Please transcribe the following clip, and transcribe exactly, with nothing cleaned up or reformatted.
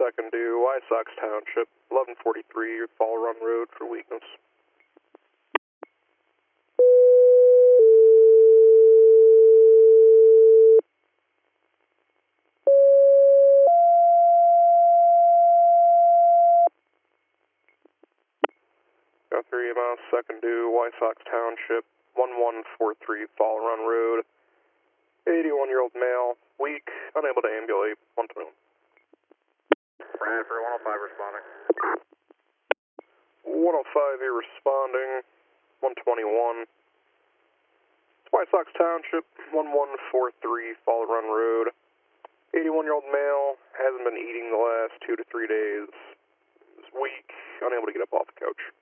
second due, White Sox Township, eleven forty-three, Fall Run Road for weakness. Go three miles, second due, White Sox Township, one one four three, Fall Run Road. eighty-one-year-old male, weak, unable to ambulate, one twenty-one. Bradford, one oh five responding. one oh five, you're responding, one twenty-one. White Sox Township, one one four three, Fall Run Road. eighty-one-year-old male, hasn't been eating the last two to three days. Is weak, unable to get up off the couch.